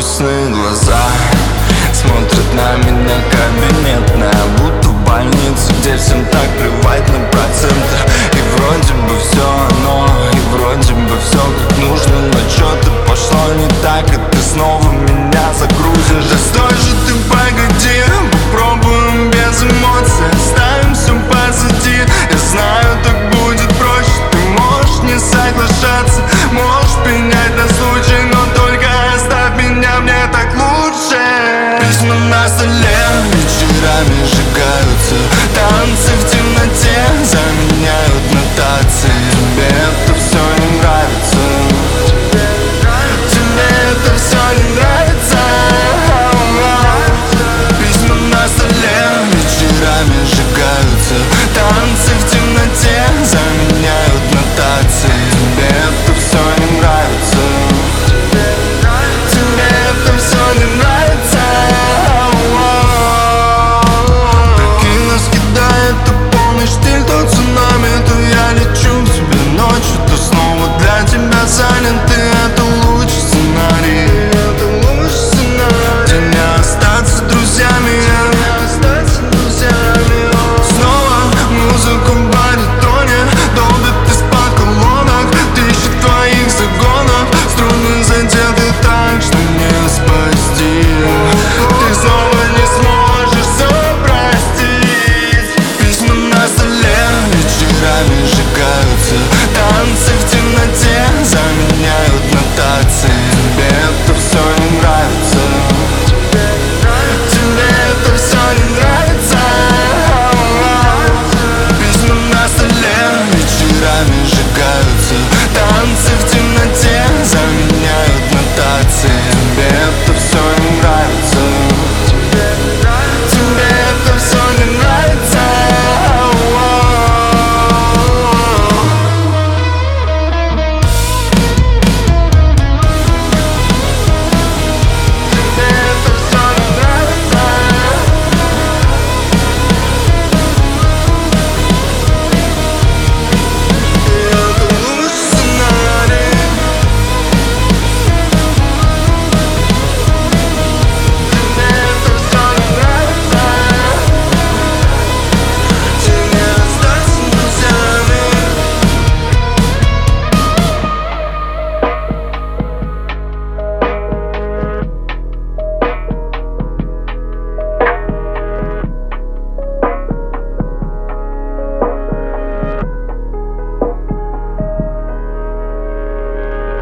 грустные глаза смотрят на меня кабинетная, будто в больнице, где всем так плевать на проценты. И вроде бы все оно, и вроде бы все как нужно, но что-то пошло не так, и ты снова